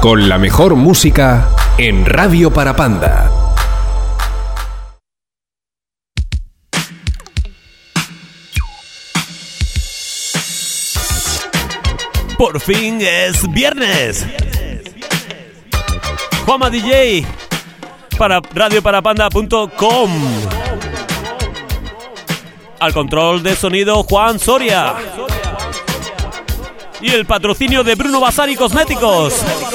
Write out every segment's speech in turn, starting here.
con la mejor música en Radio Parapanda. Por fin es viernes. Juanma DJ para radioparapanda.com. Al control de sonido Juan Soria. Y el patrocinio de Bruno Vasari Cosméticos.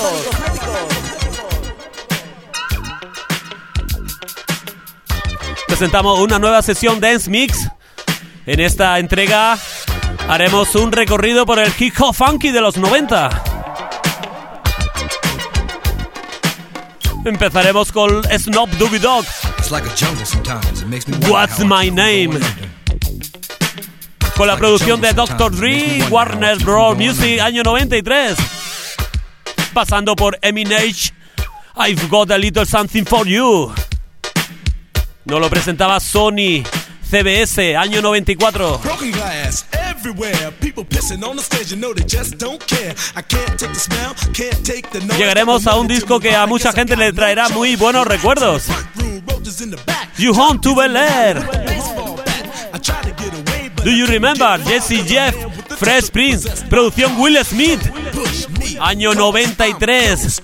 Presentamos una nueva sesión Dance Mix. En esta entrega haremos un recorrido por el hip hop funky de los 90. Empezaremos con Snoop Doggy Dogg. What's My Name? Con la producción de Dr. Dre, Warner Bros. Music, año 93. Pasando por Eminem, I've Got a Little Something For You. Nos lo presentaba Sony, CBS, año 94. Llegaremos a un disco que a mucha gente le traerá muy buenos recuerdos. You Home to Bel Air. Do You Remember? Jesse Jeff, Fresh Prince, producción Will Smith, año 93.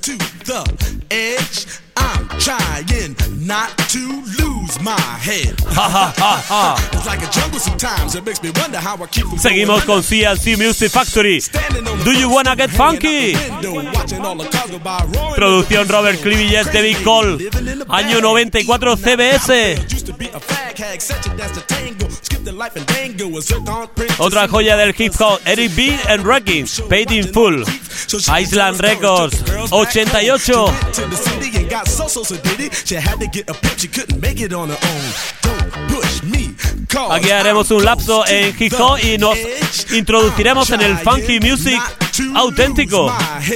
Seguimos con CLC Music Factory. Do You Wanna Get Funky? Producción Robert Clivillés, David Cole, año 94, CBS. Otra joya del hip hop, Eric B. and Rakim, Paid in Full, Island Records, 88. Aquí haremos un lapso en hip hop y nos introduciremos en el funky music auténtico.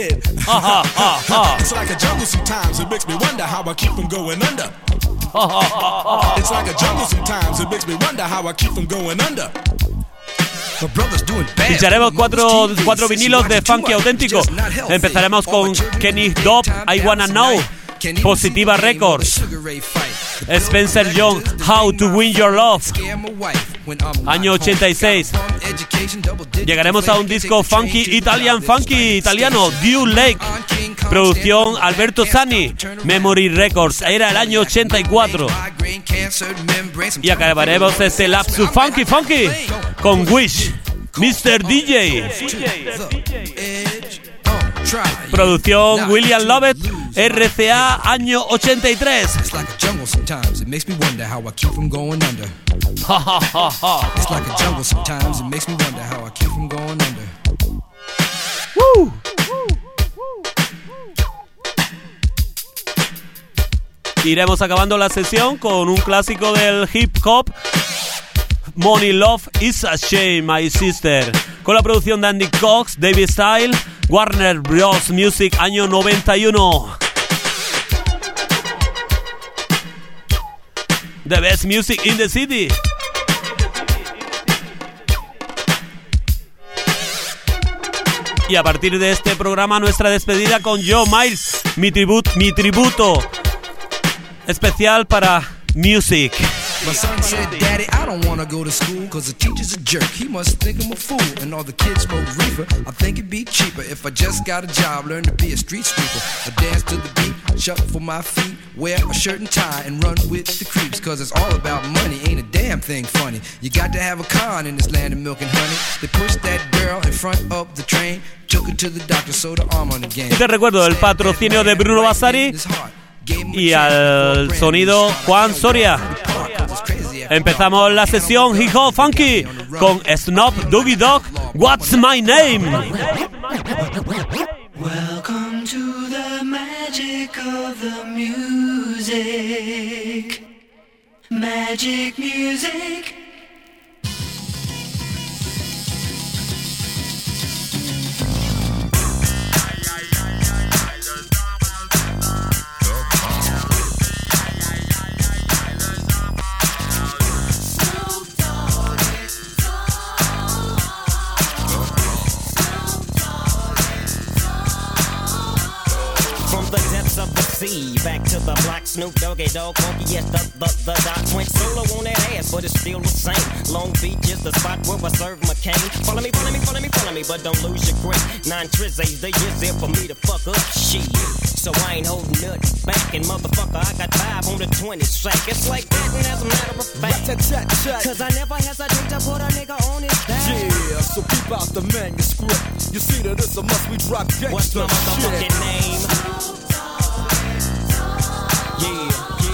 Ficharemos cuatro vinilos de funky auténtico. Empezaremos con Kenny Dope, I Wanna Know, Positiva Records. Spencer Young, How to Win Your Love, año 86. Llegaremos a un disco funky italiano, Dew Lake, producción Alberto Sani, Memory Records, era el año 84. Y acabaremos este lapsus funky con Wish, Mr. DJ. Producción William Lovett, RCA, año 83. Iremos acabando la sesión con un clásico del hip hop, Money Love Is a Shame, My Sister, con la producción de Andy Cox, David Style, Warner Bros. Music, año 91. The best music in the city. Y a partir de este programa, nuestra despedida con Joe Miles, mi tributo especial para Music. My son said, Daddy, I don't want to go to school cause the teacher's a jerk. He must think I'm a fool and all the kids smoke reefer. I think it'd be cheaper if I just got a job, learn to be a street sweeper. I dance to the beat, shuffle my feet, wear a shirt and tie and run with the creeps. Cause it's all about money, ain't a damn thing funny. You got to have a con in this land of milk and honey. They pushed that girl in front of the train, took her to the doctor, so the arm on the game. Y te recuerdo el patrocinio de Bruno Vasari y al sonido Juan Soria. Empezamos la sesión hip hop funky con Snoop Doggy Dogg, What's My Name? Welcome to the magic of the music. Magic music. MC. Back to the block, Snoop Doggy Dogg, funky, yes, the doc went solo on that ass, but it's still the same. Long Beach is the spot where I serve McCain. Follow me, but don't lose your grip. 9 trizzies, they is there for me to fuck up shit. So I ain't holding nothing back, and motherfucker, I got 5 on the 20 sack. It's like that, and as a matter of fact, cause I never hesitate to put a nigga on his back. Yeah, so keep out the manuscript. You see that it's a must, we drop gangsta. What's my motherfucking name? Yeah.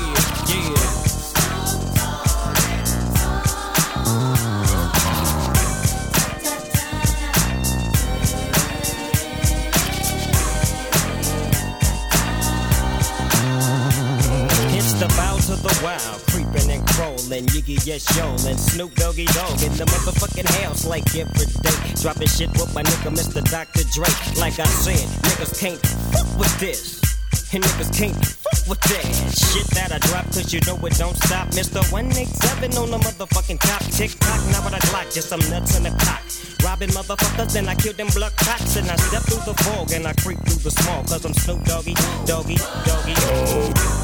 The bow to the wild, creeping and crawling, Yiggy yes yo'lin', Snoop Doggy Dogg in the motherfucking house like every day, dropping shit with my nigga Mr. Dr. Dre. Like I said, niggas can't fuck with this, and niggas can't fuck with that shit that I drop, cause you know it don't stop. Mr. 187 on the motherfucking top, tick-tock, now what I Glock, just some nuts in the cock. Robbing motherfuckers, then I kill them blood cops, and I step through the fog and I creep through the small, cause I'm Snoop Doggy, Doggy, Doggy, oh.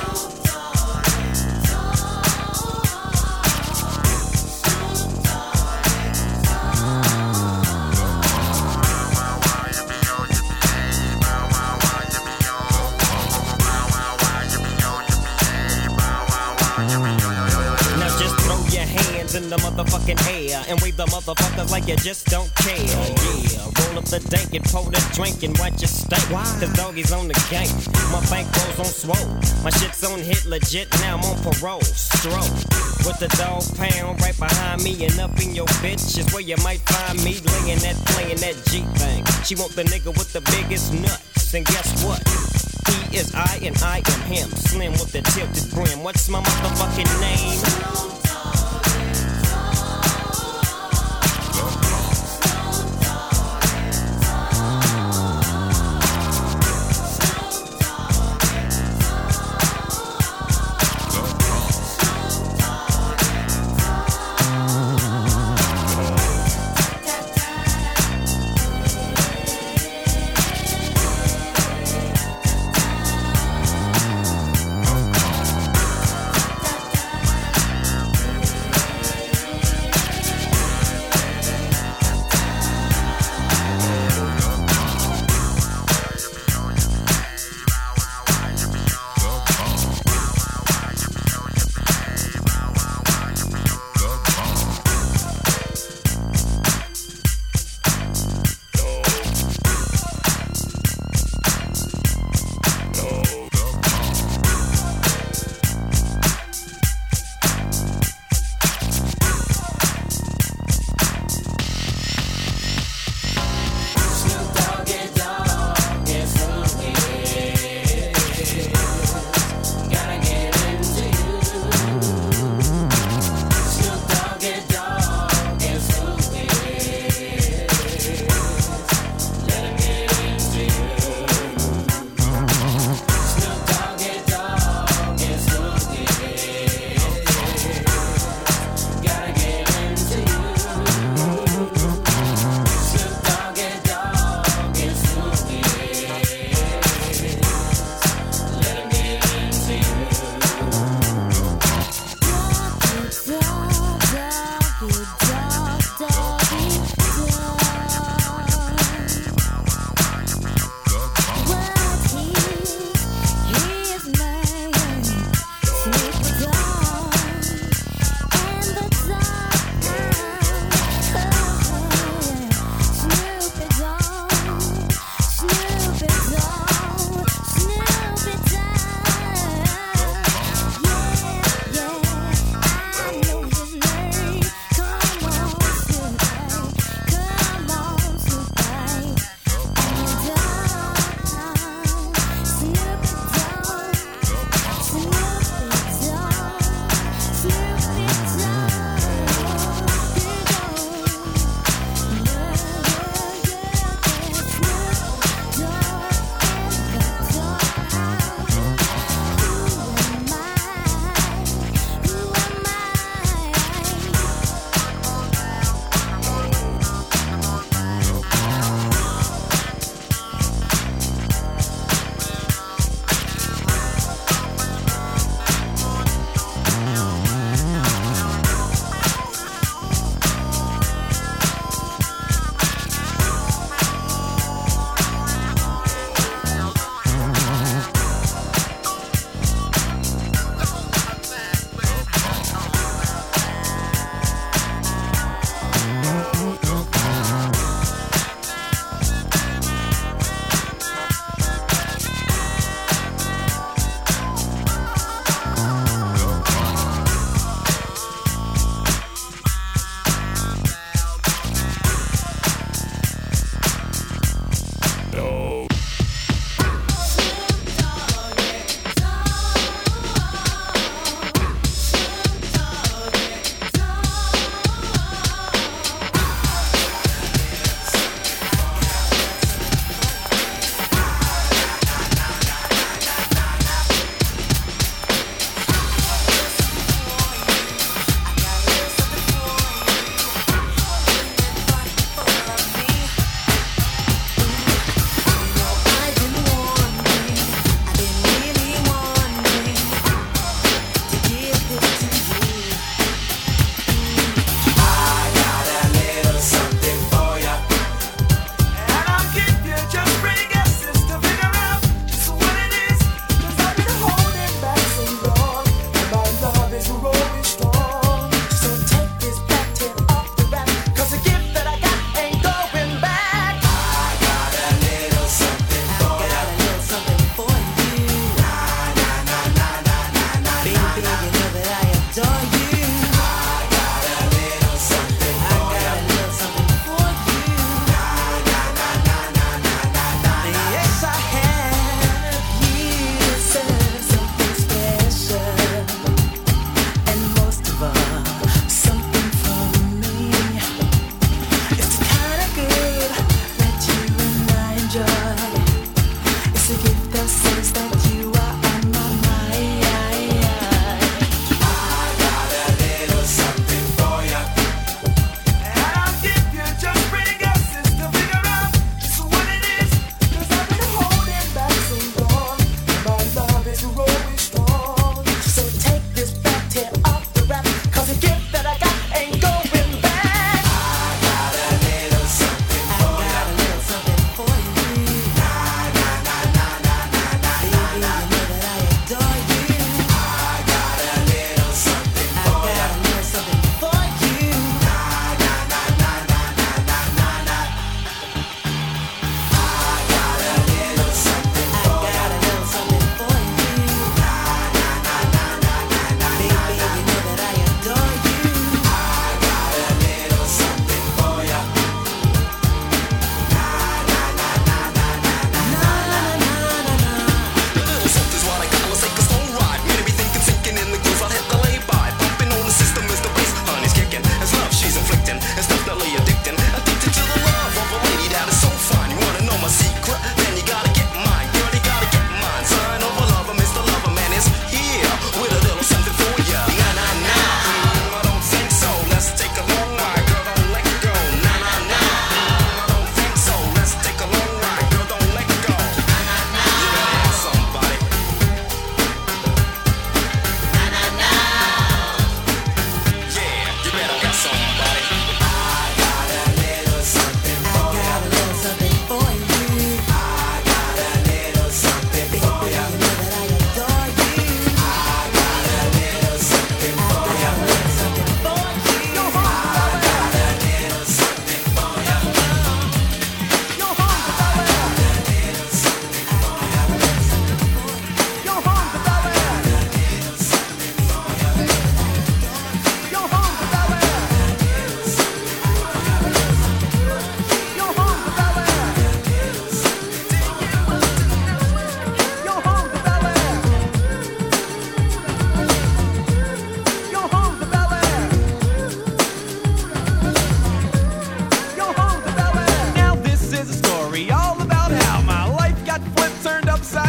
In the motherfucking air and wave the motherfuckers like you just don't care. Yeah, roll up the dank and pour the drink and watch it stink. Cause doggies on the gang, my bankroll's on swole. My shit's on hit legit, now I'm on parole. Stroke with the dog pound right behind me and up in your bitch is where you might find me laying that, playing that G thing. She want the nigga with the biggest nuts, and guess what? He is I and I am him. Slim with the tilted brim. What's my motherfucking name?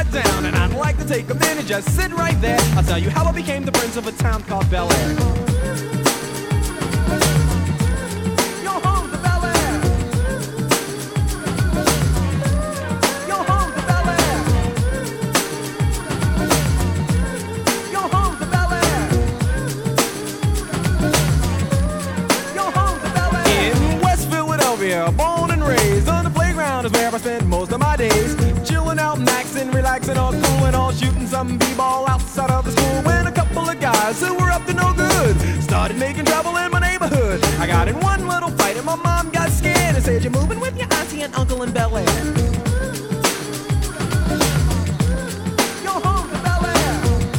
down, and I'd like to take a minute, just sit right there. I'll tell you how I became the prince of a town called Bel Air. Yo, home to Bel Air. Yo, home to Bel Air. Yo, home to Bel Air. Yo, home to Bel Air. In West Philadelphia, born and raised on the playground is where I spent most of my days. Chilling out, maxing, relaxing, all cool and all, shooting some b-ball outside of the school. When a couple of guys who were up to no good started making trouble in my neighborhood. I got in one little fight and my mom got scared and said, "You're moving with your auntie and uncle in Bel Air." Yo, home to Bel Air.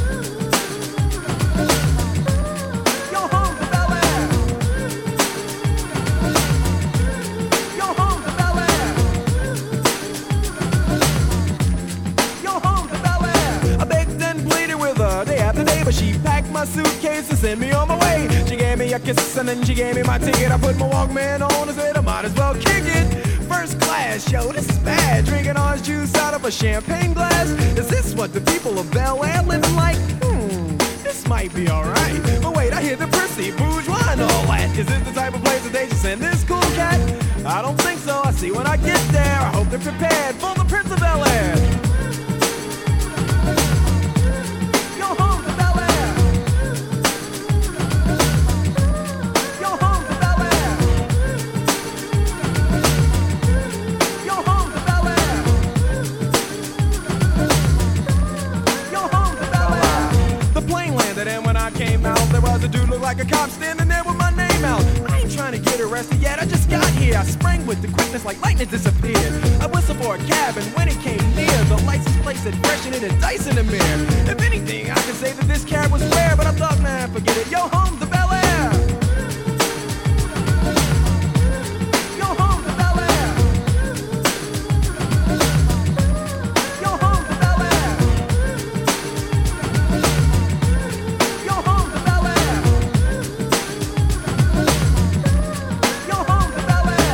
Yo, home to Bel Air. Yo, home to Bel Air. Yo, home to Bel Air. I begged and pleaded with her day after day, but she packed my suitcase and sent me on my way. She gave me a kiss and then she gave me my ticket. I put my Walkman on and said I might as well kick it. First class, yo, this is bad. Drinking orange juice out of a champagne glass. Is this what the people of Bel Air living like? This might be alright. But wait, I hear the prissy bourgeois and all that. Is this the type of place that they should send this cool cat? I don't think so. I see when I get there. I hope they're prepared for the Prince of Bel Air. Yo, home to Bel Air. Yo, home to Bel Air. Yo, home to Bel Air. Yo, home to Bel Air. The plane landed and when I came out, there was a dude looked like a cop standing there with my name out. I ain't trying to get arrested yet, I just got here. I sprang with the quickness like lightning disappeared. I whistled for a cab and when it came near, the license plate said freshen it and dice in the mirror. If anything, I could say that this cab was rare, but I thought, man, forget it. Yo, home to Bel Air. Yo, home to Bel Air. Yo, home to Bel Air. Yo, home to Bel Air. Yo, home to Bel Air.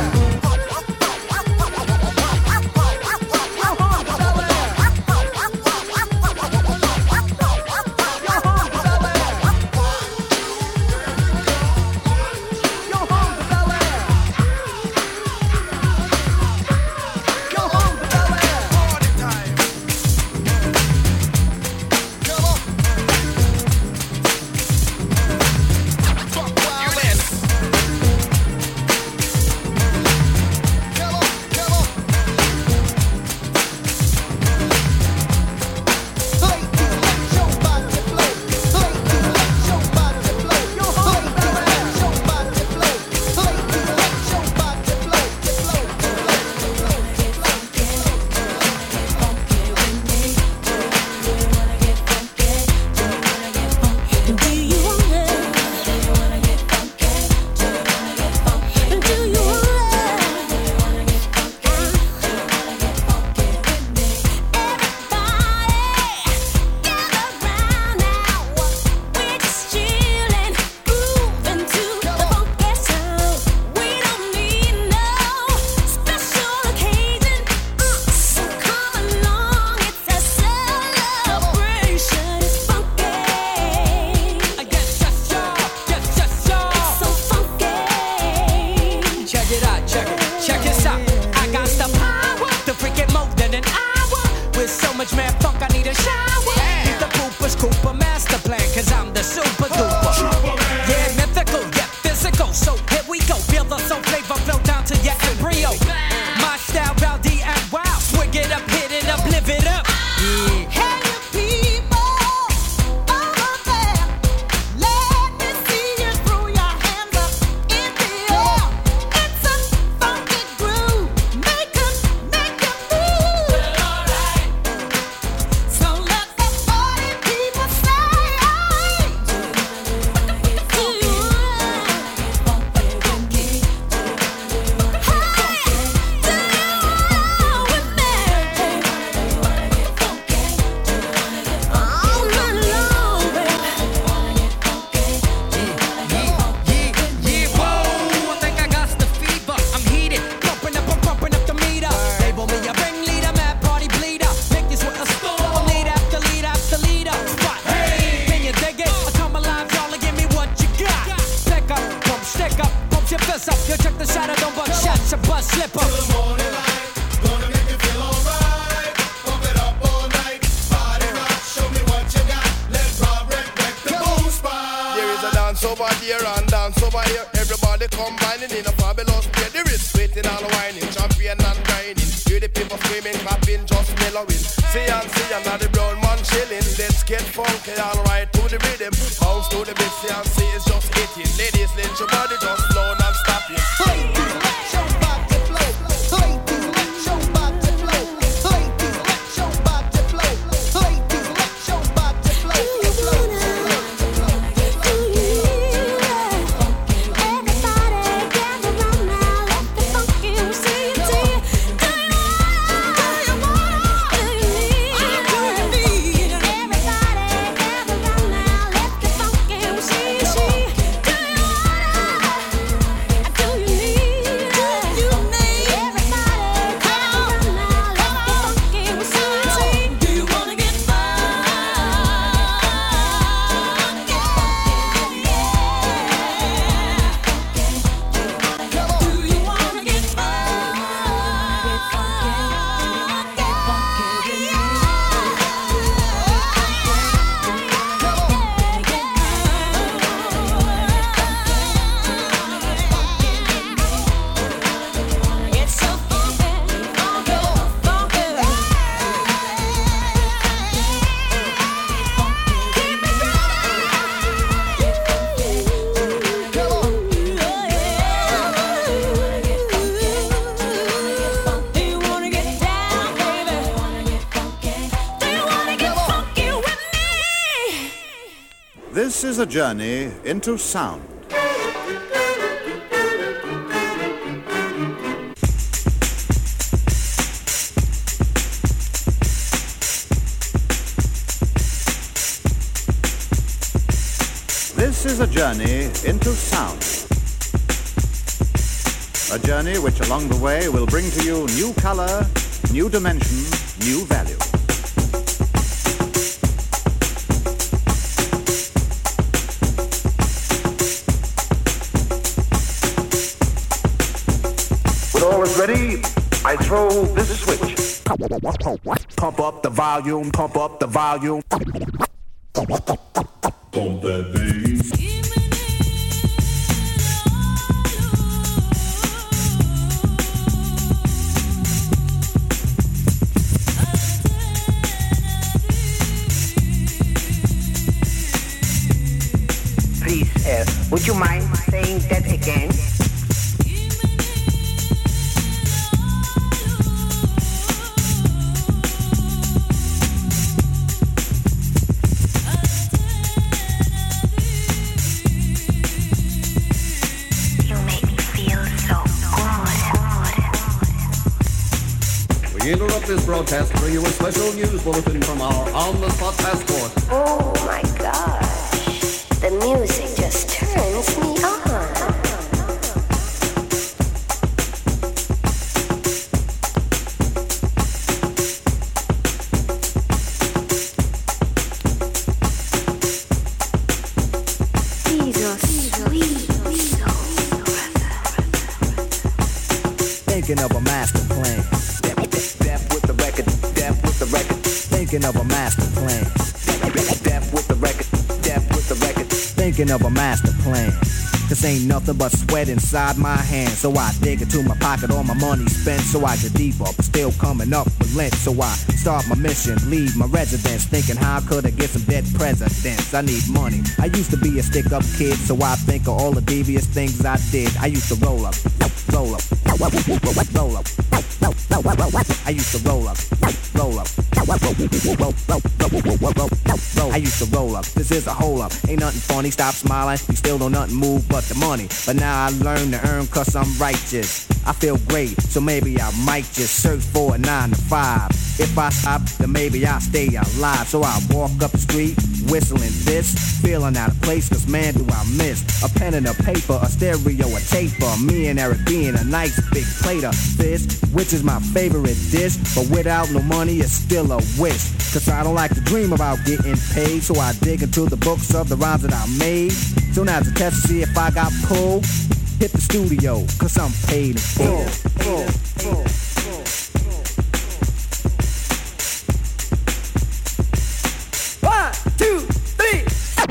slip up. Till the morning light, gonna make you feel alright. Pump it up all night, body rock, show me what you got. Let's rock, wreck the boom spot. There is a dance over here and dance over here. Everybody combining in a fabulous play. There is sweating and whining, champion and grinding. Hear the people screaming, clapping, just mellowing. See and the brown man chilling. Let's get funky and right to the rhythm. Bounce to the beat, see it's just hitting. Ladies, let your body just flow non-stopping. Ladies, let your body flow. Ladies, let your body flow. Ladies, let your body flow. Ladies, let your body flow. This is a journey into sound. This is a journey into sound. A journey which along the way will bring to you new color, new dimension, new value. Ready? I throw this switch. Pump up the volume, pump up the volume. Pump that bass. Please, would you mind saying that again? We interrupt this broadcast to bring you a special news bulletin from our on-the-spot passport. Oh my gosh, the music just turns me on. These are sweet souls. Thinking of a master plan. Death with the record, death with the record. Thinking of a master plan. Death with the record, death with the record. Thinking of a master plan. This ain't nothing but sweat inside my hands. So I dig into my pocket, all my money spent. So I get deeper, but still coming up with lint. So I start my mission, leave my residence. Thinking how could I get some dead presidents? I need money. I used to be a stick-up kid, so I think of all the devious things I did. I used to roll up, roll up, roll up. I used to roll up, roll up, I used to roll up. This is a hole up. Ain't nothing funny. Stop smiling. You still don't nothing move but the money. But now I learn to earn 'cause I'm righteous. I feel great, so maybe I might just search for a 9 to 5. If I stop, then maybe I'll stay alive. So I walk up the street, whistling this, feeling out of place, 'cause man do I miss a pen and a paper, a stereo, a taper. Me and Eric being a nice big plate of fish, which is my favorite dish. But without no money, it's still a wish. 'Cause I don't like to dream about getting paid. So I dig into the books of the rhymes that I made. So now's a test to see if I got pulled. hit the studio, cause I'm paid in full. One, two, three.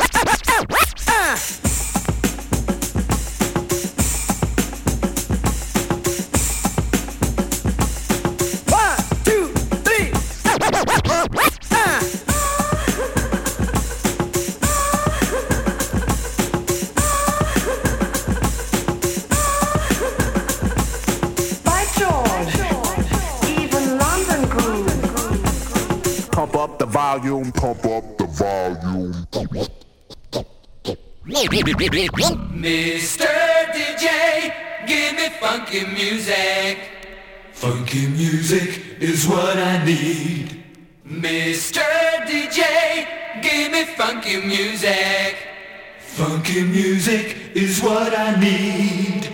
Volume, pump up the volume. Mr. DJ, give me funky music. Funky music is what I need. Mr. DJ, give me funky music. Funky music is what I need.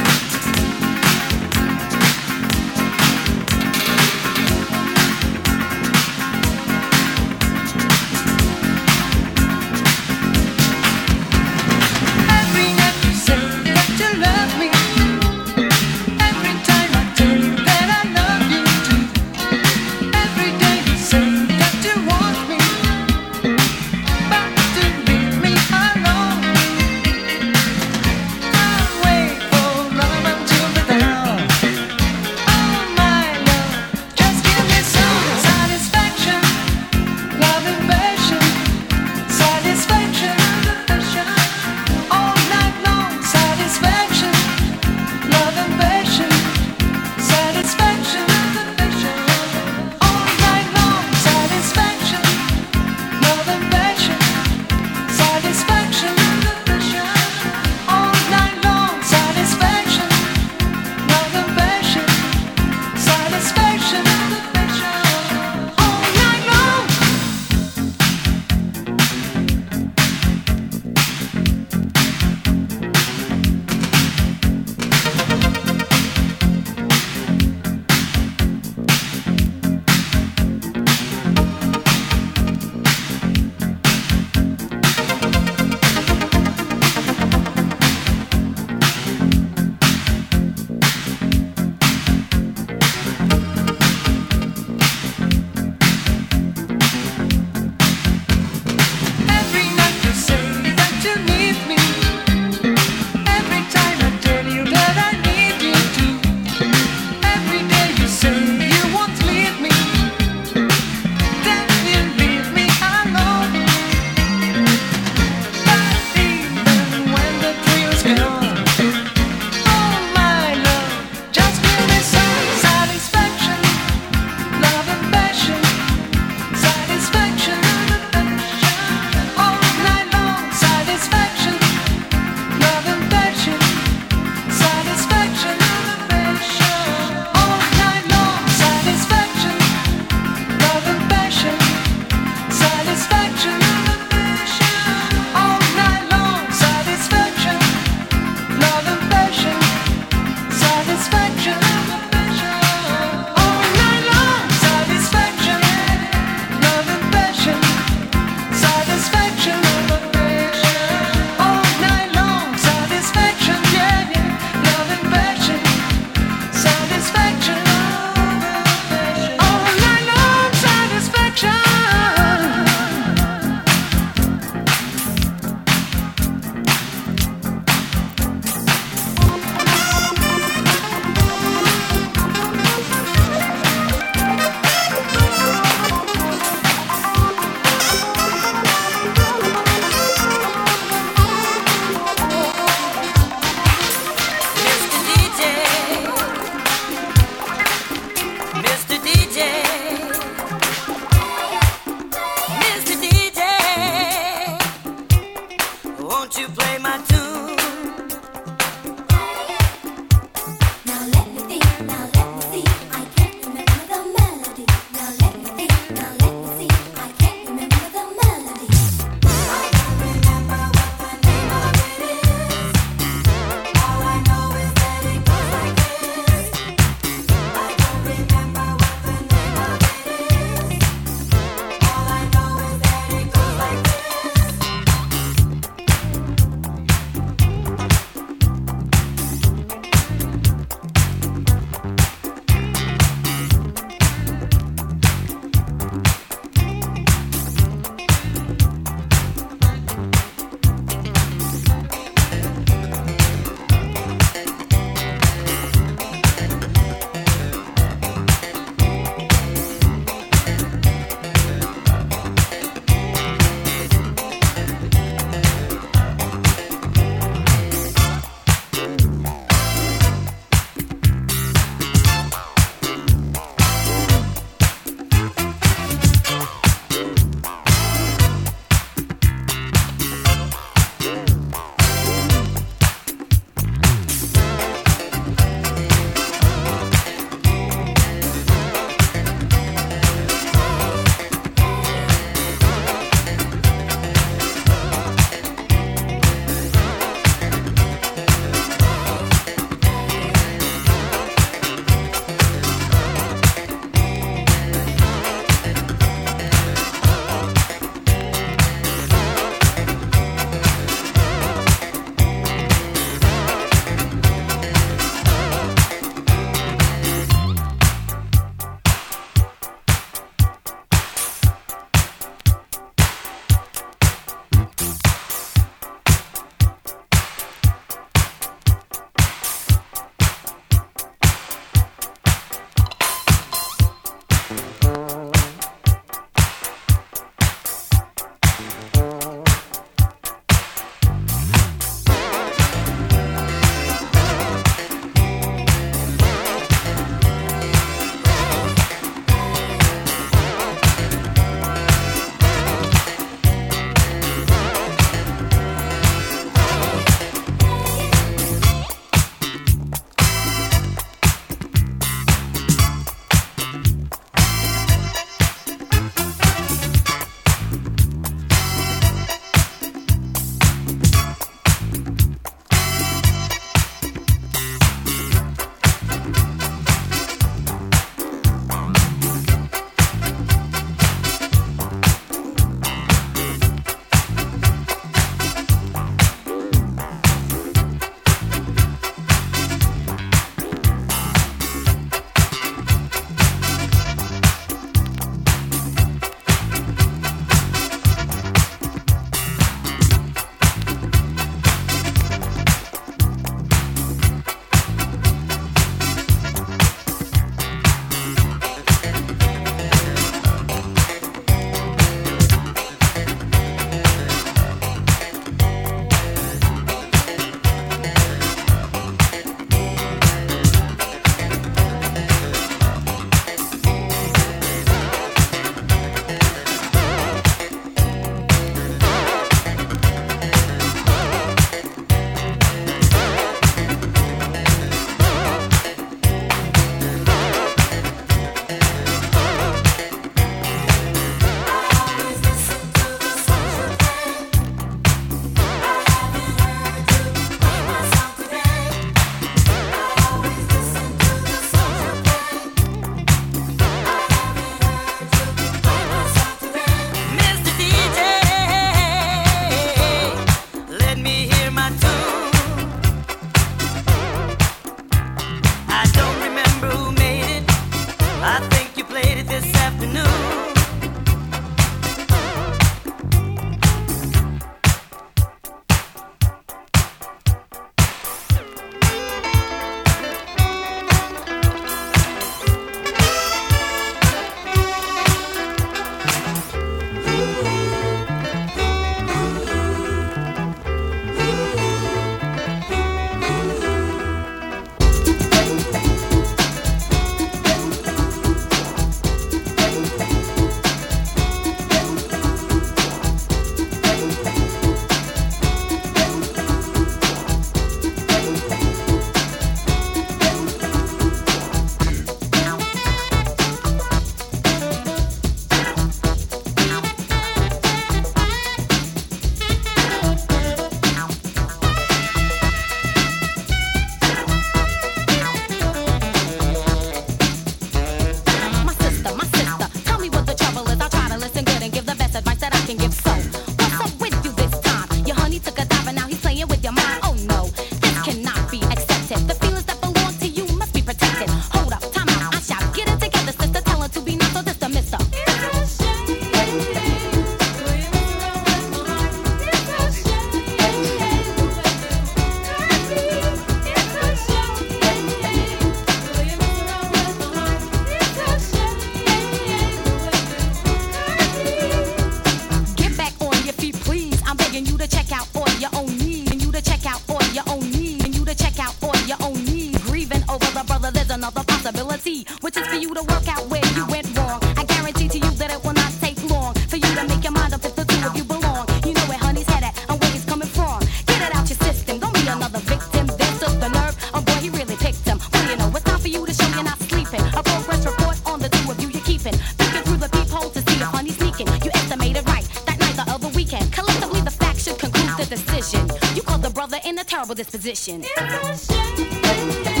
his decision. You called the brother in a terrible disposition. It's a shame.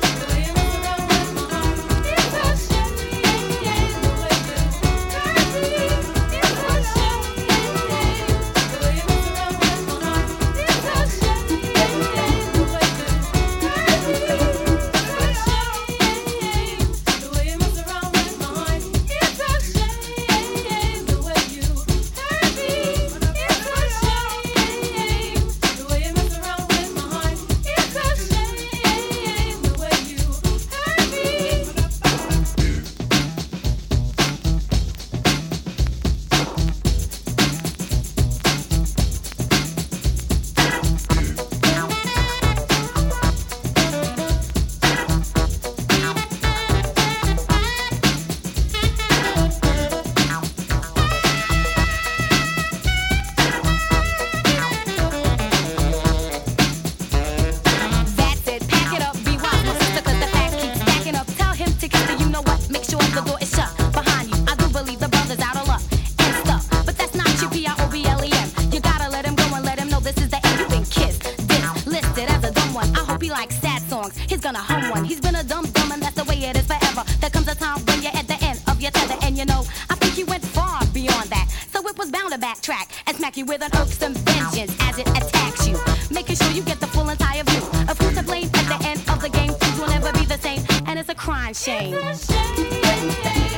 With an irksome vengeance as it attacks you, making sure you get the full entire view of who's to blame at the end of the game. Things will never be the same, and it's a crime shame. It's a shame.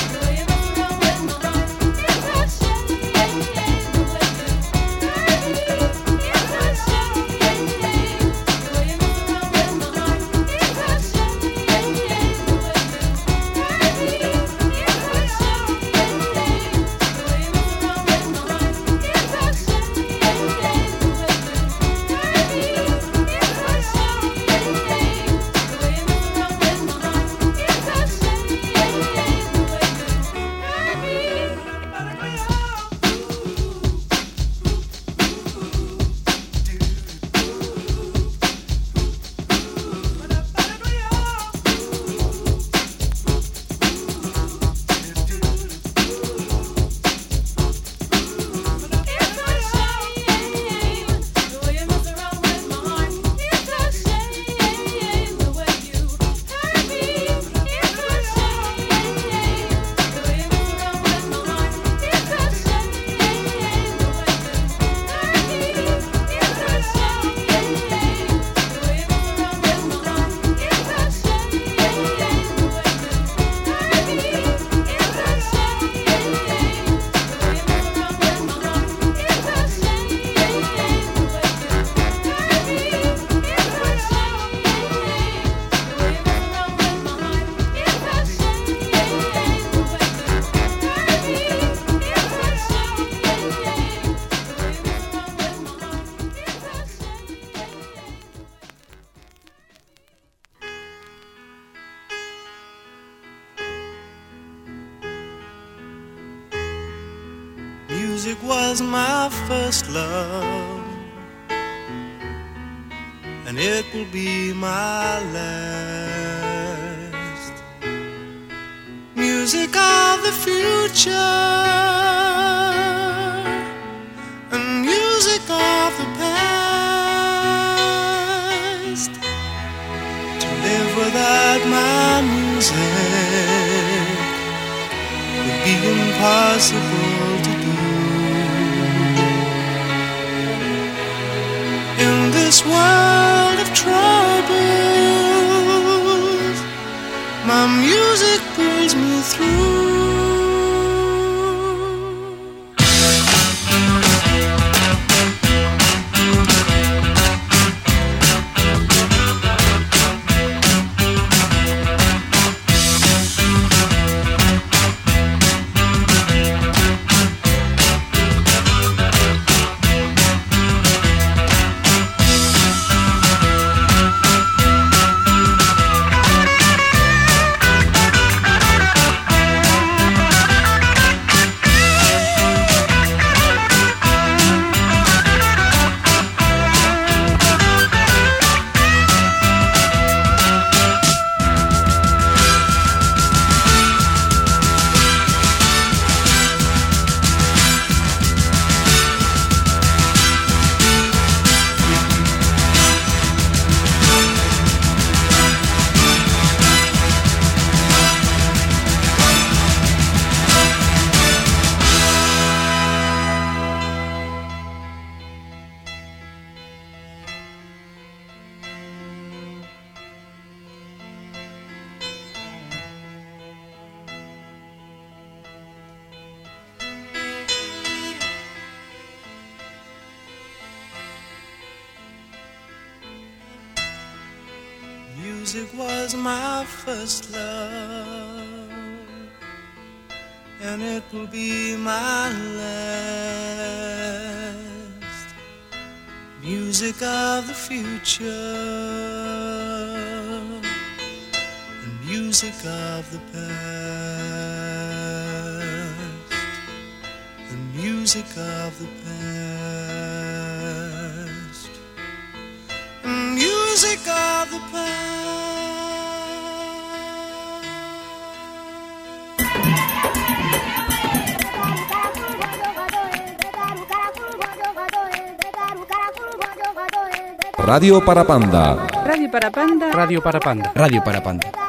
Music was my first love, and it will be my last. Music of the future, and music of the past. To live without my music would be impossible to do. In this world of troubles, my music pulls me through. Music was my first love, and it will be my last. Music of the future, and music of the past, the music of the past, the music of the past. Radio para Panda. Radio para Panda. Radio para Panda. Radio para Panda.